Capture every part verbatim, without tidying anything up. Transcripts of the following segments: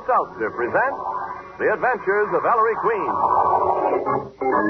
Seltzer presents The Adventures of Ellery Queen.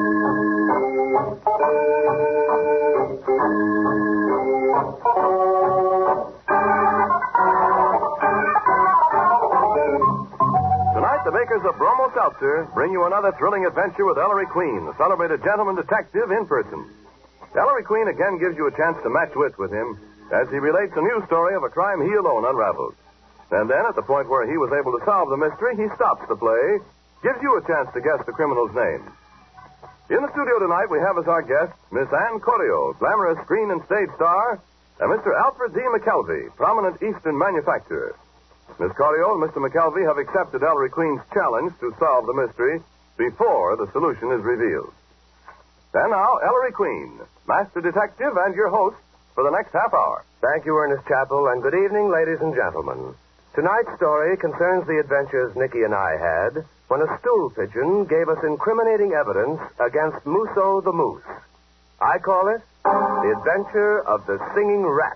Tonight, the makers of Bromo Seltzer bring you another thrilling adventure with Ellery Queen, the celebrated gentleman detective in person. Ellery Queen again gives you a chance to match wits with him as he relates a new story of a crime he alone unraveled. And then, at the point where he was able to solve the mystery, he stops the play, gives you a chance to guess the criminal's name. In the studio tonight, we have as our guests Miss Ann Corio, glamorous screen and stage star, and Mister Alfred D. McKelvey, prominent Eastern manufacturer. Miss Corio and Mister McKelvey have accepted Ellery Queen's challenge to solve the mystery before the solution is revealed. And now, Ellery Queen, master detective and your host for the next half hour. Thank you, Ernest Chappell, and good evening, ladies and gentlemen. Tonight's story concerns the adventures Nicky and I had when a stool pigeon gave us incriminating evidence against Musso the Moose. I call it The Adventure of the Singing Rat.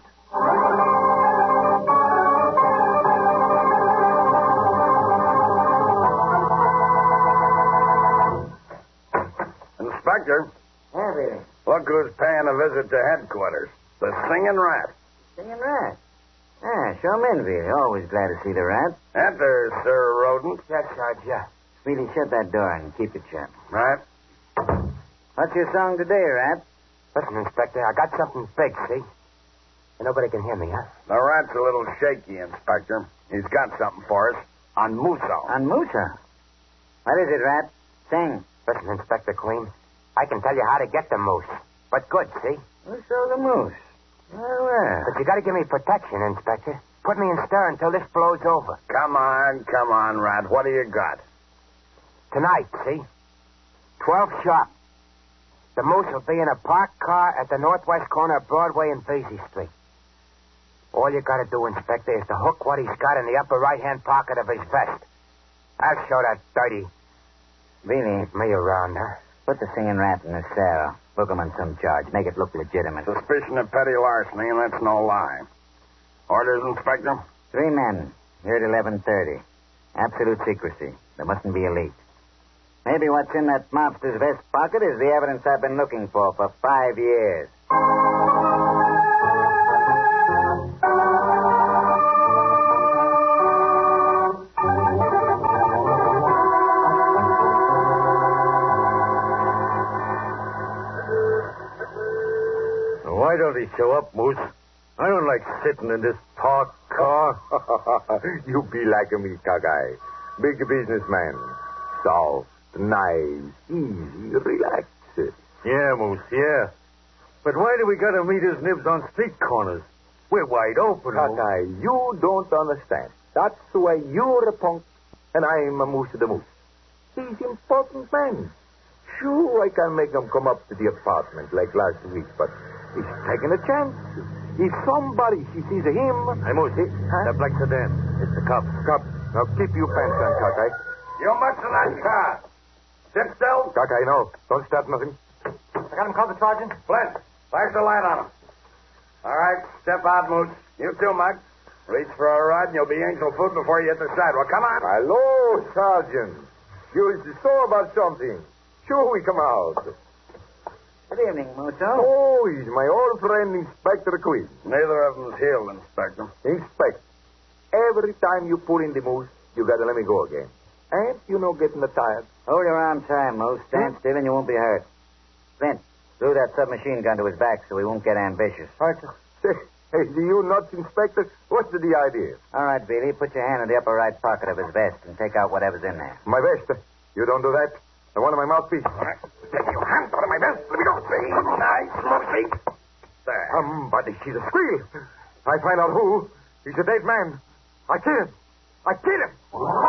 Inspector, Yeah, Billy. look who's paying a visit to headquarters. The Singing Rat. Singing rat. Ah, show him in, Billy. Always glad to see the rat. Enter, Sir Rodent. Yes, Sarge, yeah. Speedy, shut that door and keep it shut. Right? What's your song today, rat? Listen, Inspector, I got something big, see? And nobody can hear me, huh? The rat's a little shaky, Inspector. He's got something for us on Musso. On Musa. What is it, rat? Sing. Listen, Inspector Queen, I can tell you how to get the moose. But good, see? Musa the Moose. Well, well. But you gotta give me protection, Inspector. Put me in stir until this blows over. Come on, come on, Rat. What do you got? Tonight, see? Twelve sharp. The moose will be in a parked car at the northwest corner of Broadway and Vesey Street. All you gotta do, Inspector, is to hook what he's got in the upper right-hand pocket of his vest. I'll show that dirty Billy, me around, huh? put the singing rat in the cell. Book him on some charge. Make it look legitimate. Suspicion of petty larceny, and that's no lie. Orders, Inspector? Three men. Here at eleven thirty. Absolute secrecy. There mustn't be a leak. Maybe what's in that mobster's vest pocket is the evidence I've been looking for for five years. Why don't he show up, Moose? I don't like sitting in this parked car. You be like me, Cockeye. Big businessman. Soft, nice, easy, relaxed. Yeah, Moose, yeah. But why do we gotta meet his nibs on street corners? We're wide open, Moose. Cockeye, you don't understand. That's why you're a punk and I'm a Moose the Moose. He's important man. Sure, I can make him come up to the apartment like last week, but he's taking a chance. If somebody she sees him... Hey, Moose, Huh? that black sedan. It's the cop. Cop, now keep your pants on, Cockeye. You must in that car. Sit still. Cockeye, no. Don't start nothing. I got him covered, Sergeant. Flint, flash the light on him. All right, step out, Moose. You too, Mug. Reach for a rod, and you'll be angel food before you hit the sidewalk. Come on. Hello, Sergeant. You saw about something. Sure, we come out. Good evening, Musso. Oh, he's my old friend, Inspector Queen. Neither of them's healed, Inspector. Inspect. Every time you pull in the moose, you gotta let me go again. And you know getting the tired. Hold your arms high, Moose. Stand still and you won't be hurt. Flint, glue that submachine gun to his back so he won't get ambitious. Say, hey, do you nuts, Inspector? What's the idea? All right, Billy, put your hand in the upper right pocket of his vest and take out whatever's in there. My vest. You don't do that. I want my mouthpiece. All right. Take your hands out of my vest. Let me go. Be nice, Moosey. There. Somebody, she's a squeal. I find out who. He's a dead man. I kill him. I kill him.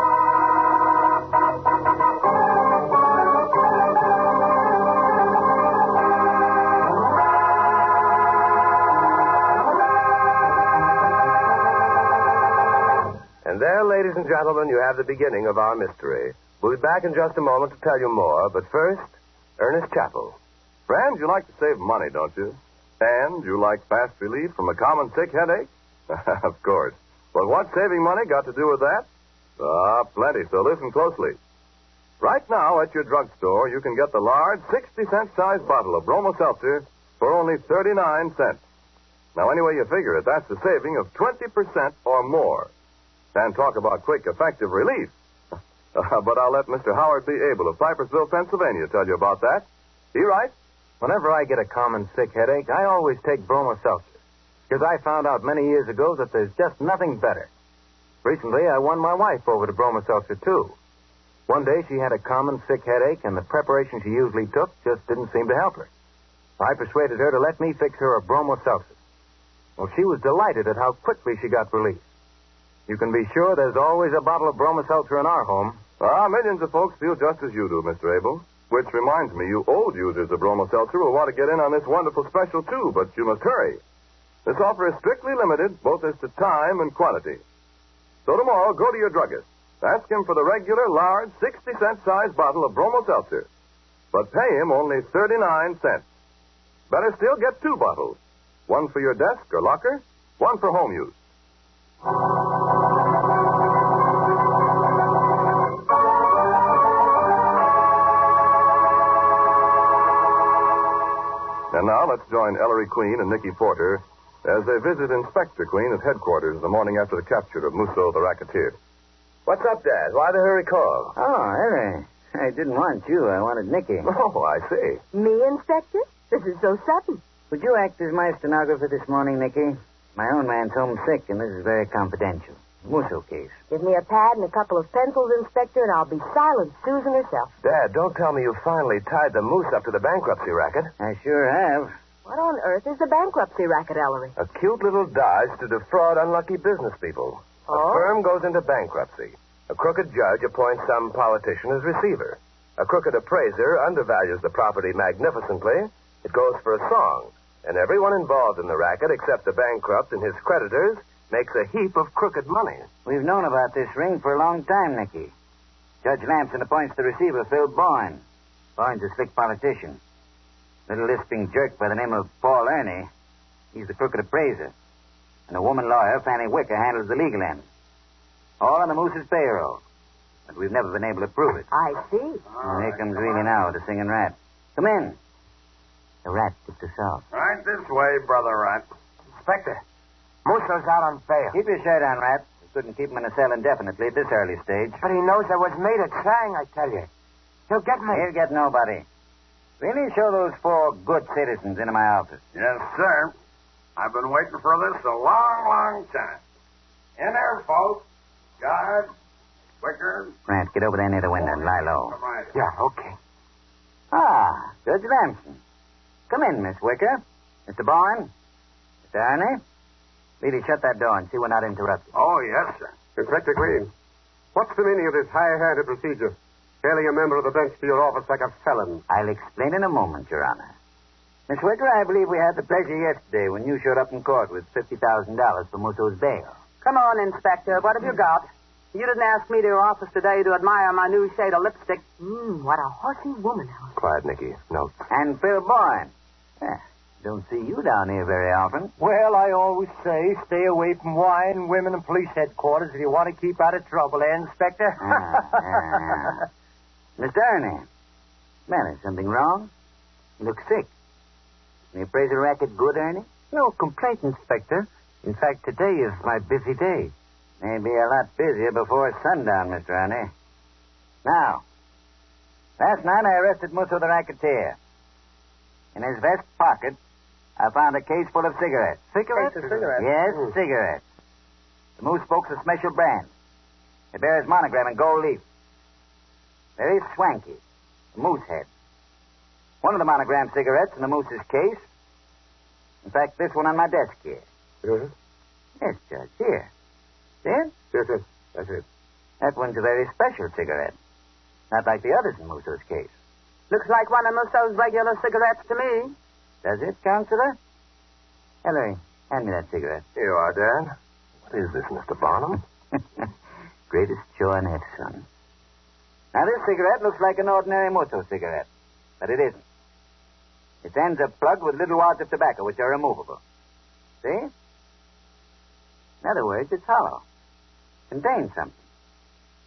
And there, ladies and gentlemen, you have the beginning of our mystery. We'll be back in just a moment to tell you more, but first, Ernest Chappell. Friend, you like to save money, don't you? And you like fast relief from a common sick headache? Of course. But what's saving money got to do with that? Ah, plenty, so listen closely. Right now at your drugstore, you can get the large sixty-cent size bottle of Bromo Seltzer for only thirty-nine cents. Now, any way you figure it, that's a saving of twenty percent or more. And talk about quick, effective relief. Uh, but I'll let Mister Howard B. Abel of Pipersville, Pennsylvania, tell you about that. He writes, Whenever I get a common sick headache, I always take Bromo Seltzer. Because I found out many years ago that there's just nothing better. Recently, I won my wife over to Bromo Seltzer, too. One day, she had a common sick headache, and the preparation she usually took just didn't seem to help her. I persuaded her to let me fix her a Bromo Seltzer. Well, she was delighted at how quickly she got relief. You can be sure there's always a bottle of Bromo Seltzer in our home. Ah, millions of folks feel just as you do, Mister Abel. Which reminds me, you old users of Bromo Seltzer will want to get in on this wonderful special, too, but you must hurry. This offer is strictly limited, both as to time and quantity. So tomorrow, go to your druggist. Ask him for the regular, large, sixty-cent size bottle of Bromo Seltzer. But pay him only thirty-nine cents. Better still, get two bottles. One for your desk or locker, one for home use. And now let's join Ellery Queen and Nicky Porter as they visit Inspector Queen at headquarters the morning after the capture of Musso the racketeer. What's up, Dad? Why the hurry call? Oh, Ellery. I didn't want you. I wanted Nicky. Oh, I see. Me, Inspector? This is so sudden. Would you act as my stenographer this morning, Nicky? My own man's homesick, and this is very confidential. Musso case. Give me a pad and a couple of pencils, Inspector, and I'll be silent Susan herself. Dad, don't tell me you finally tied the moose up to the bankruptcy racket. I sure have. What on earth is the bankruptcy racket, Ellery? A cute little dodge to defraud unlucky business people. Oh? A firm goes into bankruptcy. A crooked judge appoints some politician as receiver. A crooked appraiser undervalues the property magnificently. It goes for a song. And everyone involved in the racket, except the bankrupt and his creditors, makes a heap of crooked money. We've known about this ring for a long time, Nicky. Judge Lamson appoints the receiver, Phil Boyne. Boyne's a slick politician. Little lisping jerk by the name of Paul Ernie. He's the crooked appraiser. And a woman lawyer, Fanny Wicker, handles the legal end. All on the Moose's payroll. But we've never been able to prove it. I see. And here comes Greenie now, the singing rat. Come in. The rat tipped us off. Right this way, Brother Rat. Inspector, Musso's out on bail. Keep your shirt on, Rat. We couldn't keep him in a cell indefinitely at this early stage. But he knows I was made at Sang, I tell you. He'll get me. He'll get nobody. Really show those four good citizens into my office. Yes, sir. I've been waiting for this a long, long time. In there, folks. Guard. Wicker. Rat, get over there near the window and lie low. Come right. Yeah, okay. Ah, Judge Lamson. Come in, Miss Wicker. Mister Bourne. Mister Ernie. Lady, shut that door and see we're not interrupted. Oh, yes, sir. Inspector Green, what's the meaning of this high-handed procedure? Hailing a member of the bench to your office like a felon. I'll explain in a moment, Your Honor. Miss Wicker, I believe we had the pleasure yesterday when you showed up in court with fifty thousand dollars for Musso's bail. Come on, Inspector. What have you got? You didn't ask me to your office today to admire my new shade of lipstick. Mmm, what a horsey woman, Ellery. Quiet, Nicky. No. And Phil Boyne. Eh, don't see you down here very often. Well, I always say stay away from wine, women, and police headquarters if you want to keep out of trouble, eh, Inspector? Ah, ah. Mister Ernie. Man, is something wrong? You look sick. The appraisal racket good, Ernie? No complaint, Inspector. In fact, today is my busy day. Maybe a lot busier before sundown, Mister Ernie. Now, last night I arrested Musso the racketeer. In his vest pocket, I found a case full of cigarettes. Cigarettes? Case of cigarettes? Yes, Mm. cigarettes. The Moose spokes a special brand. It bears monogram in gold leaf. Very swanky. The Moose head. One of the monogram cigarettes in the Moose's case. In fact, this one on my desk here. Yes, Yes, Judge, here. See it? yes, yes. That's it. That one's a very special cigarette. Not like the others in Musso's case. Looks like one of Musso's regular cigarettes to me. Does it, Counselor? Ellery, hand me that cigarette. Here you are, Dad. What is this, Mister Barnum? Greatest show on earth, son. Now, this cigarette looks like an ordinary Musso cigarette, but it isn't. Its ends are plugged with little wads of tobacco, which are removable. See? In other words, it's hollow. Contains something.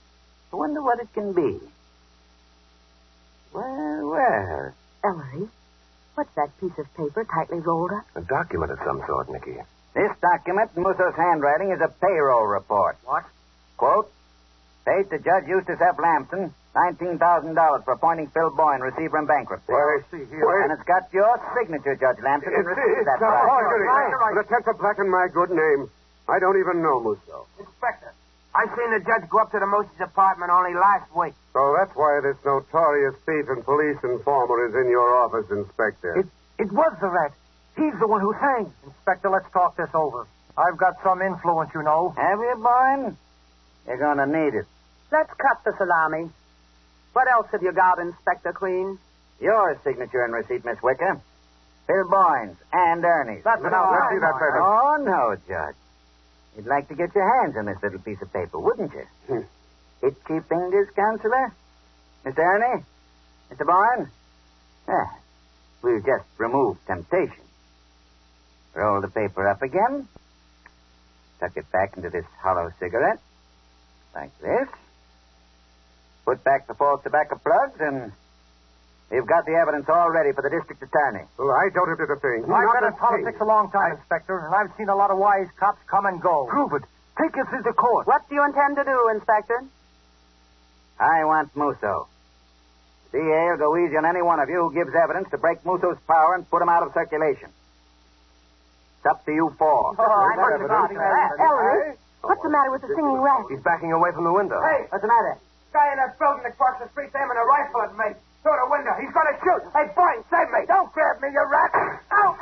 I wonder what it can be. Well, well. Ellery, what's that piece of paper tightly rolled up? A document of some sort, Nicky. This document in Musso's handwriting is a payroll report. What? Quote, paid to Judge Eustace F. Lamson nineteen thousand dollars for appointing Phil Boyne, receiver in bankruptcy. Why, see here. And it's got your signature, Judge Lamson, and It's, received it's that a price. forgery. Right. An attempt to blacken my good name. I don't even know Musso. Inspector, I seen the judge go up to the Moosey's apartment only last week. So that's why this notorious thief and police informer is in your office, Inspector. It it was the rat. He's the one who sang. Inspector, let's talk this over. I've got some influence, you know. Have you, Boyne? You're going to need it. Let's cut the salami. What else have you got, Inspector Queen? Your signature and receipt, Miss Wicker. Phil Boyne's and Ernie's. That's Let's enough. see that paper. Oh, no, Judge. You'd like to get your hands on this little piece of paper, wouldn't you? Hmm. Itchy fingers, Counselor? Mister Ernie? Mister Boyne? Ah, we'll just remove temptation. Roll the paper up again. Tuck it back into this hollow cigarette. Like this. Put back the false tobacco plugs, and you've got the evidence all ready for the district attorney. Well, I don't admit a thing. I've Not been a in politics thing. a long time, Inspector, and I've seen a lot of wise cops come and go. Prove it. Take us into court. What do you intend to do, Inspector? I want Musso. The D A will go easy on any one of you who gives evidence to break Musso's power and put him out of circulation. It's up to you four. Oh, I must have evidence. got that. Ellery, what's the matter with the singing rat? He's backing away from the window. Hey, What's the matter? guy in that building across the street's aiming a rifle at me. Through the window. He's going to shoot. Hey, Boyne, save me. Don't grab me, you rat. Ow, ow,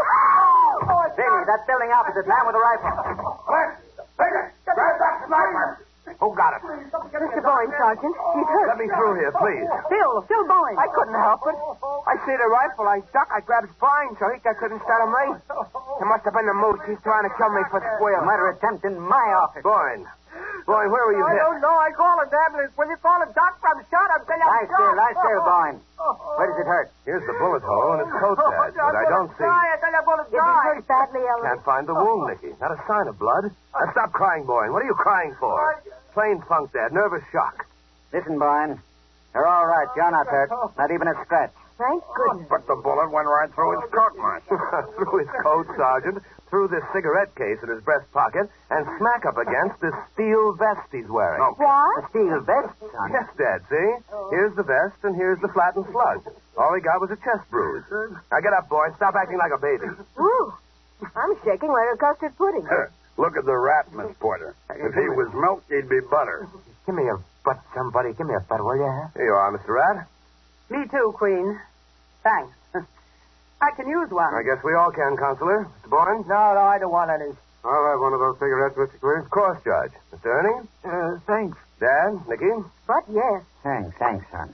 ow. Oh, it's Billy, that building opposite, man with a rifle. What? Bigger. Grab that sniper. Who got it? Mister Boyne, Sergeant, he's hurt. Let me through here, please. Phil, Phil Boyne. I couldn't help it. I see the rifle. I duck. I grab his spine so he couldn't startle me. It must have been the moose. He's trying to kill me for squeal. Murder attempt in my office. Boyne. Boyne, where were you I hit? don't know. I call an ambulance. When you call a doctor, I'm shot. I'm saying I'm Lie shot. still, lie still, Boyne. Where does it hurt? Here's the bullet hole in his coat badge, but I don't see... Die. I tell you, I'm going to Did he die. hurt badly, Ellery? Can't find the wound, Nicky. Not a sign of blood. Now, stop crying, Boyne. What are you crying for? Plain funk, Dad. Nervous shock. Listen, Boyne. You're all right. You're not hurt. Not even a scratch. Thank goodness. But the bullet went right through his coat, Marshal. Through his coat, Sergeant, through this cigarette case in his breast pocket, and smack up against this steel vest he's wearing. No. What? A steel vest, son. Yes, Dad, see? Here's the vest, and here's the flattened slug. All he got was a chest bruise. Now get up, boy. Stop acting like a baby. Ooh, I'm shaking like a custard pudding. Look at the rat, Miss Porter. If he was milk, he'd be butter. Give me a butt, somebody. Give me a butt, will you? Here you are, Mister Rat. Me too, Queen. Thanks. I can use one. I guess we all can, Counselor. Mister Boyne? No, no, I don't want any. I'll have one of those cigarettes, Mister Queen. Of course, Judge. Mister Ernie? Uh, thanks. Dad? Nicky? But yes. Thanks, thanks, son.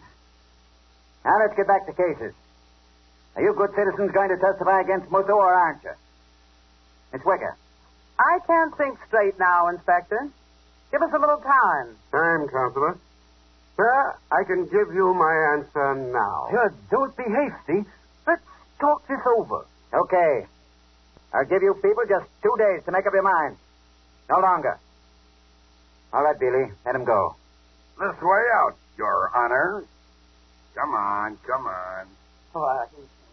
Now let's get back to cases. Are you good citizens going to testify against Musso or aren't you? Miss Wicker. I can't think straight now, Inspector. Give us a little time. Time, Counselor. Sir, I can give you my answer now. Judge, don't be hasty. Let's talk this over. Okay. I'll give you people just two days to make up your minds. No longer. All right, Billy. Let him go. This way out, Your Honor. Come on, come on. What?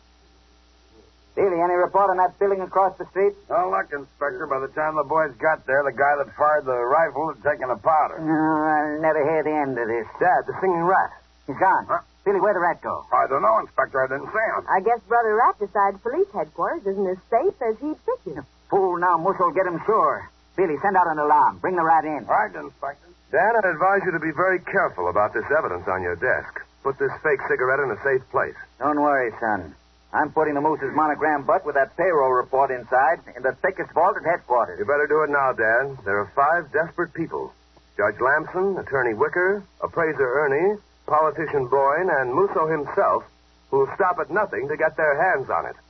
Billy, any report on that building across the street? No luck, Inspector. By the time the boys got there, the guy that fired the rifle had taken a powder. No, I'll never hear the end of this. Dad, the singing rat. He's gone. Huh? Billy, where'd the rat go? I don't know, Inspector. I didn't see him. I guess Brother Rat decides police headquarters isn't as safe as he'd figured. Fool, now Musso will get him sure. Billy, send out an alarm. Bring the rat in. Right, Inspector. Dan, I'd advise you to be very careful about this evidence on your desk. Put this fake cigarette in a safe place. Don't worry, son. I'm putting the moose's monogram butt with that payroll report inside in the thickest vault at headquarters. You better do it now, Dad. There are five desperate people. Judge Lamson, Attorney Wicker, Appraiser Ernie, Politician Boyne, and Musso himself, who'll stop at nothing to get their hands on it.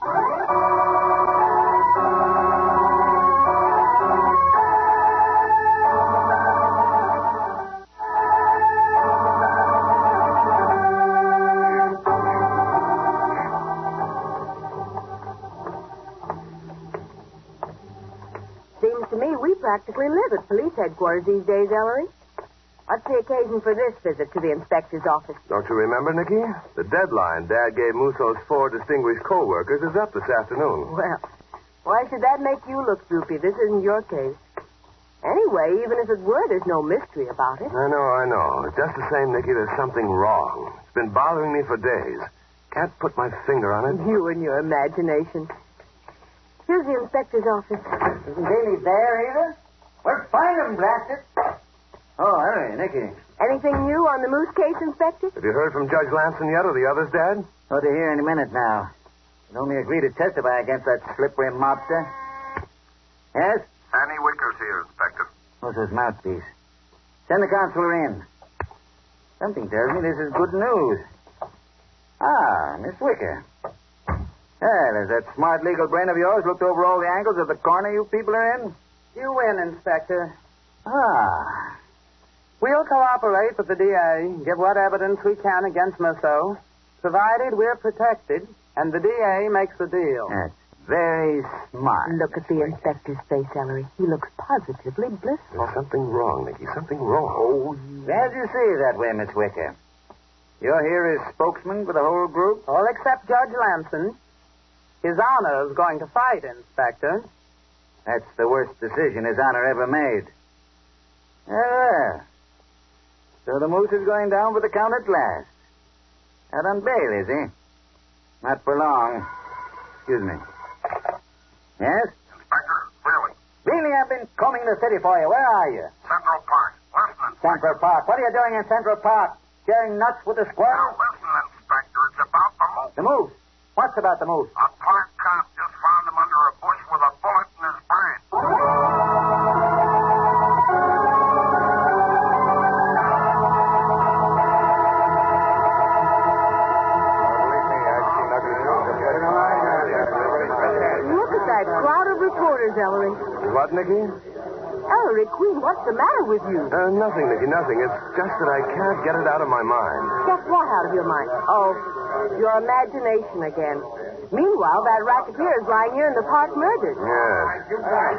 Seems to me we practically live at police headquarters these days, Ellery. What's the occasion for this visit to the inspector's office? Don't you remember, Nicky? The deadline Dad gave Musso's four distinguished co-workers is up this afternoon. Well, why should that make you look droopy? This isn't your case. Anyway, even if it were, there's no mystery about it. I know, I know. Just the same, Nicky, there's something wrong. It's been bothering me for days. Can't put my finger on it. You and your imagination. Here's the inspector's office. Isn't Daly there either? Well, find him, blast it. Oh, Harry, Nicky. Anything new on the Moose case, Inspector? Have you heard from Judge Lamson yet or the others, Dad? Oh, to hear any minute now. He'll only agree to testify against that slippery mobster. Yes? Annie Wicker's here, Inspector. What's his mouthpiece? Send the counselor in. Something tells me this is good news. Ah, Miss Wicker. Well, has that smart legal brain of yours looked over all the angles of the corner you people are in? You win, Inspector. Ah. We'll cooperate with the D A, give what evidence we can against Musso, provided we're protected and the D A makes the deal. That's very smart. Look at the inspector's face, Ellery. He looks positively blissful. There's something wrong, Nicky. Something wrong. Oh, glad you see it that way, Miss Wicker. You're here as spokesman for the whole group? All except Judge Lamson. His Honor is going to fight, Inspector. That's the worst decision His Honor ever made. Ah, so the Moose is going down for the count at last. Out on bail, is he? Not for long. Excuse me. Yes? Inspector, really? Really, I've been combing the city for you. Where are you? Central Park. Listen, Inspector. Central Park. What are you doing in Central Park? Sharing nuts with the Now, squirrel? listen, Inspector. It's about the Moose. The Moose? What's about the Moose? A park cop just found him under a bush with a bullet in his brain. Look at that crowd of reporters, Ellery. What, Nicky? Ellery Queen, what's the matter with you? Uh, nothing, Nicky, nothing. It's just that I can't get it out of my mind. Get what out of your mind? Oh, your imagination again. Meanwhile, that racketeer is lying here in the park murdered. Yes.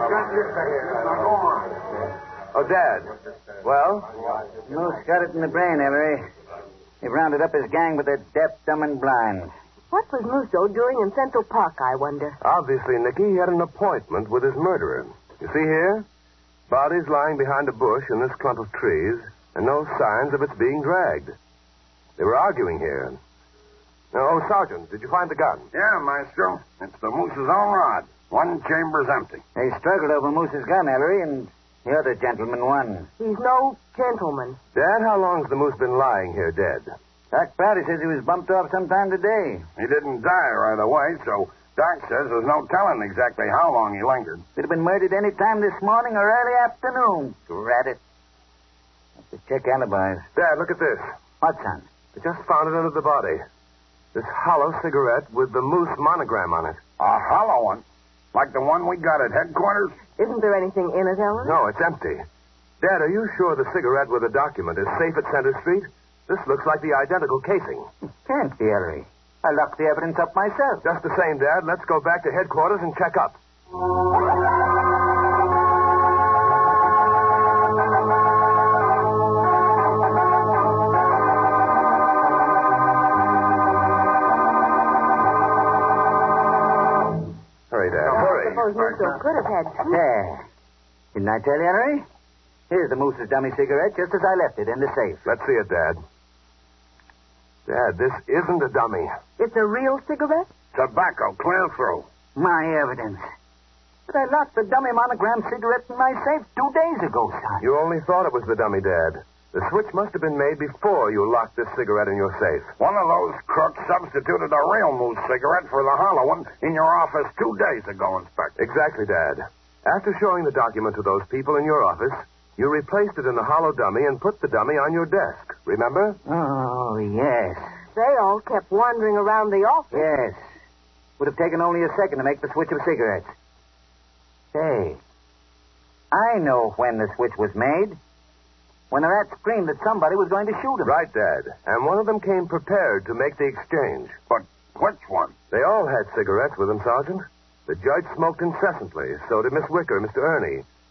Oh, Dad. Well? Moose got it in the brain, Ellery. They've rounded up his gang with their deaf, dumb, and blind. What was Musso doing in Central Park, I wonder? Obviously, Nicky, he had an appointment with his murderer. You see here? Body's lying behind a bush in this clump of trees, and no signs of its being dragged. They were arguing here. Now, oh, Sergeant, did you find the gun? Yeah, Maestro. It's the Moose's own rod. One chamber's empty. They struggled over Moose's gun, Ellery, and the other gentleman won. He's no gentleman. Dad, how long's the Moose been lying here dead? Doc Prouty says he was bumped off sometime today. He didn't die right away, so Doc says there's no telling exactly how long he lingered. Could have been murdered any time this morning or early afternoon. Drat it. Have to check alibis. Dad, look at this. What, son? I just found it under the body. This hollow cigarette with the Moose monogram on it. A hollow one? Like the one we got at headquarters? Isn't there anything in it, Ellery? No, it's empty. Dad, are you sure the cigarette with the document is safe at Center Street? This looks like the identical casing. It can't be, Ellery. I locked the evidence up myself. Just the same, Dad. Let's go back to headquarters and check up. Hurry, Dad. Hurry. I suppose Musso could have had two. There. Didn't I tell you, Ellery? Here's the Moose's dummy cigarette, just as I left it in the safe. Let's see it, Dad. Dad, this isn't a dummy. It's a real cigarette? Tobacco, clear through. My evidence. But I locked the dummy monogram cigarette in my safe two days ago, son. You only thought it was the dummy, Dad. The switch must have been made before you locked this cigarette in your safe. One of those crooks substituted a real Moose cigarette for the hollow one in your office two days ago, Inspector. Exactly, Dad. After showing the document to those people in your office, you replaced it in the hollow dummy and put the dummy on your desk. Remember? Oh, yes. They all kept wandering around the office. Yes. Would have taken only a second to make the switch of cigarettes. Say, I know when the switch was made. When the rat screamed that somebody was going to shoot him. Right, Dad. And one of them came prepared to make the exchange. But which one? They all had cigarettes with them, Sergeant. The judge smoked incessantly. So did Miss Wicker, Mister Ernie.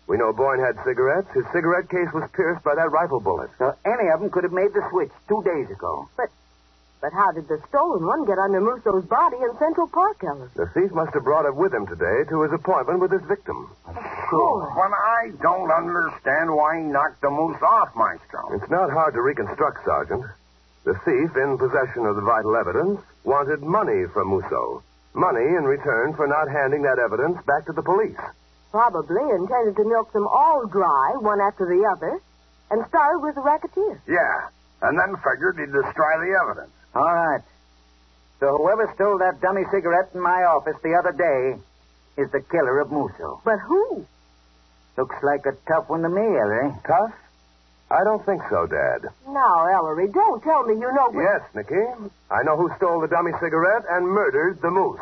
We know Boyne had cigarettes. His cigarette case was pierced by that rifle bullet. So any of them could have made the switch two days ago. But but how did the stolen one get under Musso's body in Central Park, Ellis? The thief must have brought it with him today to his appointment with his victim. Sure. But I don't understand why he knocked the moose off, Maestro. It's not hard to reconstruct, Sergeant. The thief, in possession of the vital evidence, wanted money from Musso. Money in return for not handing that evidence back to the police. Probably intended to milk them all dry, one after the other, and started with the racketeer. Yeah, and then figured he'd destroy the evidence. All right. So whoever stole that dummy cigarette in my office the other day is the killer of Musso. But who? Looks like a tough one to me, Ellery. Tough? I don't think so, Dad. Now, Ellery, don't tell me you know... Yes, Nicky. I know who stole the dummy cigarette and murdered the moose.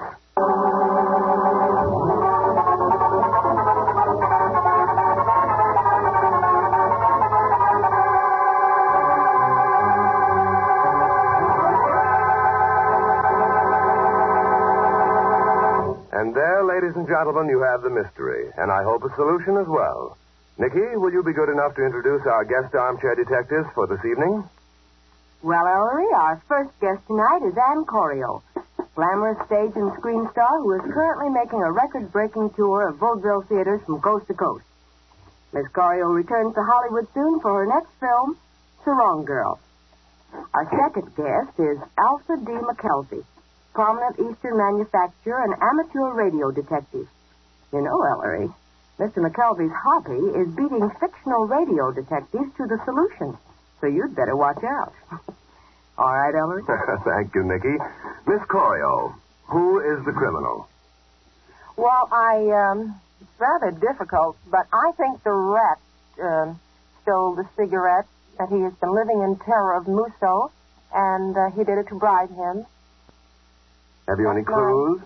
And there, ladies and gentlemen, you have the mystery, and I hope a solution as well. Nicky, will you be good enough to introduce our guest armchair detectives for this evening? Well, Ellery, our first guest tonight is Ann Corio, glamorous stage and screen star who is currently making a record-breaking tour of vaudeville theaters from coast to coast. Miss Corio returns to Hollywood soon for her next film, Sarong Girl. Our second guest is Alfred D. McKelvey, prominent Eastern manufacturer and amateur radio detective. You know, Ellery, Mister McKelvey's hobby is beating fictional radio detectives to the solution. So you'd better watch out. All right, Ellery? Thank you, Nicky. Miss Corio, who is the criminal? Well, I, um, it's rather difficult, but I think the rat, uh, stole the cigarette that he has been living in terror of Musso, and uh, he did it to bribe him. Have you any clues?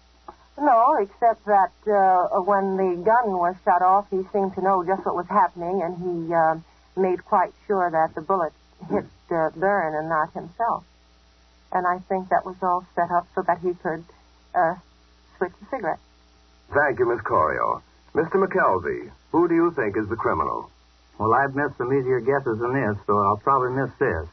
No, except that uh, when the gun was shut off, he seemed to know just what was happening, and he uh, made quite sure that the bullet hit uh, Byrne and not himself. And I think that was all set up so that he could uh, switch the cigarette. Thank you, Miss Corio. Mister McKelvey, who do you think is the criminal? Well, I've missed some easier guesses than this, so I'll probably miss this.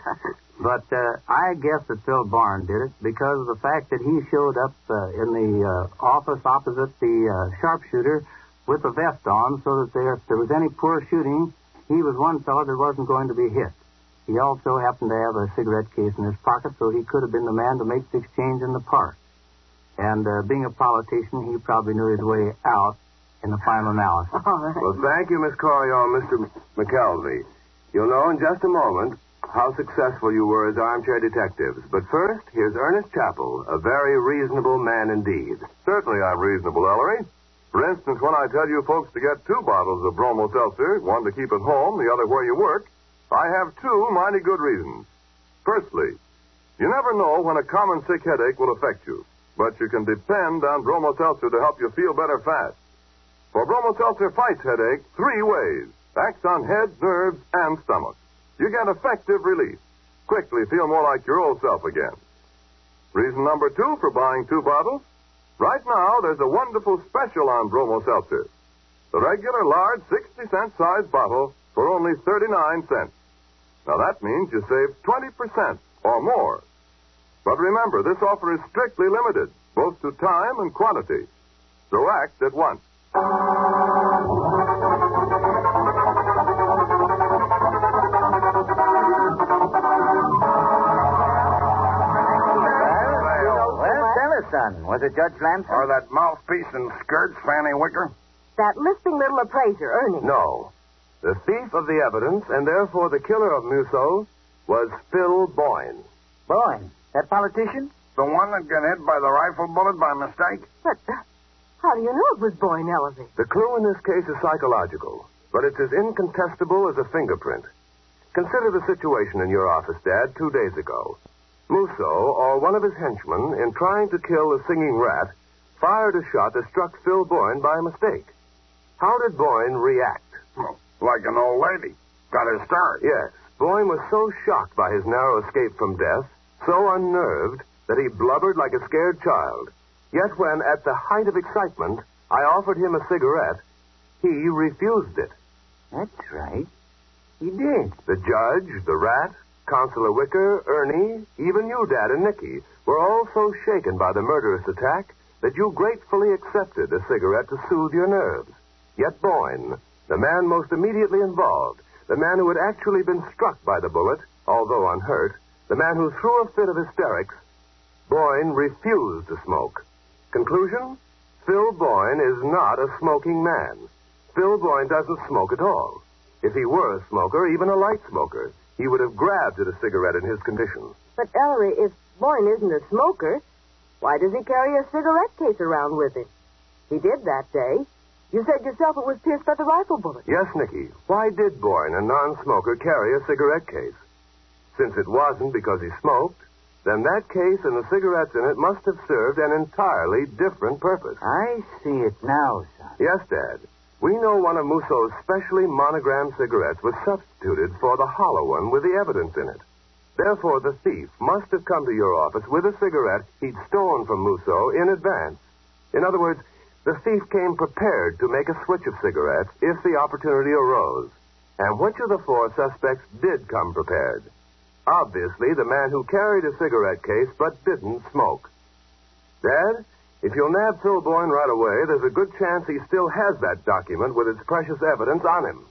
But uh, I guess that Phil Barn did it because of the fact that he showed up uh, in the uh, office opposite the uh, sharpshooter with a vest on so that there, if there was any poor shooting, he was one fellow that wasn't going to be hit. He also happened to have a cigarette case in his pocket, so he could have been the man to make the exchange in the park. And uh, being a politician, he probably knew his way out in the final analysis. All right. Well, thank you, Miss Corio and Mister McKelvey. You'll know in just a moment how successful you were as armchair detectives. But first, here's Ernest Chappell, a very reasonable man indeed. Certainly I'm reasonable, Ellery. For instance, when I tell you folks to get two bottles of Bromo Seltzer, one to keep at home, the other where you work, I have two mighty good reasons. Firstly, you never know when a common sick headache will affect you, but you can depend on Bromo Seltzer to help you feel better fast. For Bromo Seltzer fights headache three ways. Acts on head, nerves, and stomach. You get effective relief. Quickly feel more like your old self again. Reason number two for buying two bottles. Right now, there's a wonderful special on Bromo Seltzer. The regular large sixty cent size bottle for only thirty-nine cents. Now that means you save twenty percent or more. But remember, this offer is strictly limited, both to time and quantity. So act at once. Son, was it Judge Lamson? Or that mouthpiece and skirts, Fanny Wicker? That lisping little appraiser, Ernie. No. The thief of the evidence, and therefore the killer of Musso, was Phil Boyne. Boyne? That politician? The one that got hit by the rifle bullet by mistake? But uh, how do you know it was Boyne, Ellery? The clue in this case is psychological, but it's as incontestable as a fingerprint. Consider the situation in your office, Dad, two days ago. Musso, or one of his henchmen, in trying to kill a singing rat, fired a shot that struck Phil Boyne by mistake. How did Boyne react? Well, like an old lady. Got his start. Yes. Boyne was so shocked by his narrow escape from death, so unnerved, that he blubbered like a scared child. Yet when, at the height of excitement, I offered him a cigarette, he refused it. That's right. He did. The judge, the rat, Consular Wicker, Ernie, even you, Dad, and Nicky were all so shaken by the murderous attack that you gratefully accepted a cigarette to soothe your nerves. Yet Boyne, the man most immediately involved, the man who had actually been struck by the bullet, although unhurt, the man who threw a fit of hysterics, Boyne refused to smoke. Conclusion? Phil Boyne is not a smoking man. Phil Boyne doesn't smoke at all. If he were a smoker, even a light smoker, he would have grabbed at a cigarette in his condition. But, Ellery, if Boyne isn't a smoker, why does he carry a cigarette case around with him? He did that day. You said yourself it was pierced by the rifle bullet. Yes, Nicky. Why did Boyne, a non-smoker, carry a cigarette case? Since it wasn't because he smoked, then that case and the cigarettes in it must have served an entirely different purpose. I see it now, son. Yes, Dad. We know one of Mousseau's specially monogrammed cigarettes was substituted for the hollow one with the evidence in it. Therefore, the thief must have come to your office with a cigarette he'd stolen from Mousseau in advance. In other words, the thief came prepared to make a switch of cigarettes if the opportunity arose. And which of the four suspects did come prepared? Obviously, the man who carried a cigarette case but didn't smoke. Dad, if you'll nab Phil Boyne right away, there's a good chance he still has that document with its precious evidence on him.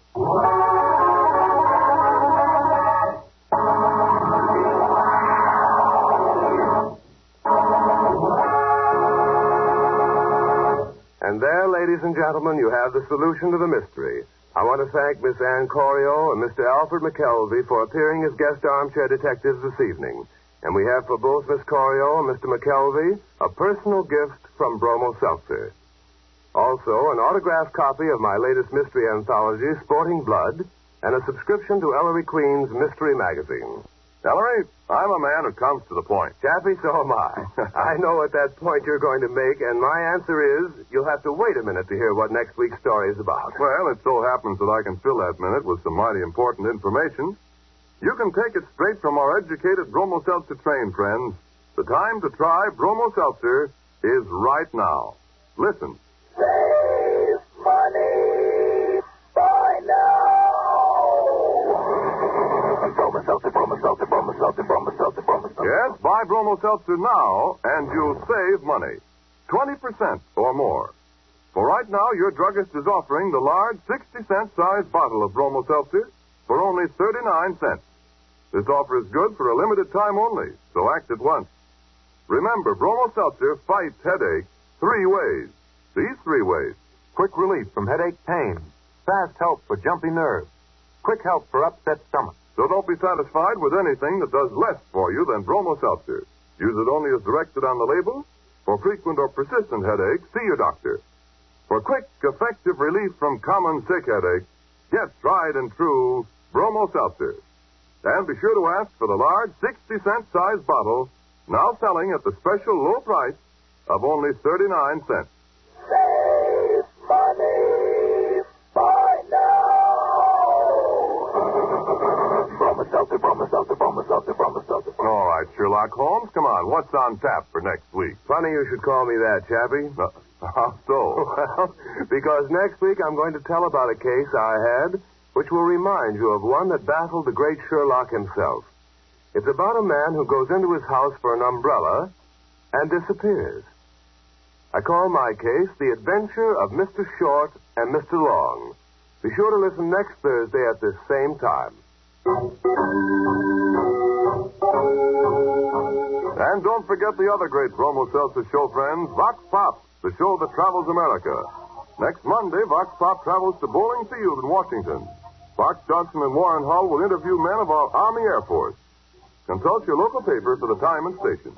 And there, ladies and gentlemen, you have the solution to the mystery. I want to thank Miss Ann Corio and Mister Alfred McKelvey for appearing as guest armchair detectives this evening. And we have for both Miss Corio and Mister McKelvey a personal gift from Bromo Seltzer. Also, an autographed copy of my latest mystery anthology, Sporting Blood, and a subscription to Ellery Queen's Mystery Magazine. Ellery, I'm a man who comes to the point. Chappie, so am I. I know at that point you're going to make, and my answer is you'll have to wait a minute to hear what next week's story is about. Well, it so happens that I can fill that minute with some mighty important information. You can take it straight from our educated Bromo Seltzer trained friends. The time to try Bromo Seltzer is right now. Listen. Save money. Buy now. Bromo Seltzer, Bromo Seltzer, Bromo Seltzer, Bromo Seltzer, Bromo Seltzer. Yes, buy Bromo Seltzer now, and you'll save money. twenty percent or more. For right now, your druggist is offering the large sixty cent size bottle of Bromo Seltzer for only thirty-nine cents. This offer is good for a limited time only, so act at once. Remember, Bromo Seltzer fights headache three ways. These three ways. Quick relief from headache pain. Fast help for jumpy nerves. Quick help for upset stomach. So don't be satisfied with anything that does less for you than Bromo Seltzer. Use it only as directed on the label. For frequent or persistent headaches, see your doctor. For quick, effective relief from common sick headache, get tried and true Bromo Seltzer. And be sure to ask for the large sixty cent size bottle, now selling at the special low price of only thirty-nine cents. Save money. Buy now. Bromo Seltzer, Bromo Seltzer, Bromo Seltzer, Bromo Seltzer. All right, Sherlock Holmes, come on. What's on tap for next week? Funny you should call me that, Chappie. Uh, how so? Well, because next week I'm going to tell about a case I had which will remind you of one that baffled the great Sherlock himself. It's about a man who goes into his house for an umbrella and disappears. I call my case The Adventure of Mister Short and Mister Long. Be sure to listen next Thursday at this same time. And don't forget the other great Bromo Seltzer show friends, Vox Pop, the show that travels America. Next Monday, Vox Pop travels to Bowling Field in Washington. Fox Johnson and Warren Hull will interview men of our Army Air Force. Consult your local paper for the time and station.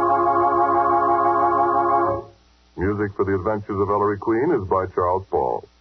Music for The Adventures of Ellery Queen is by Charles Paul.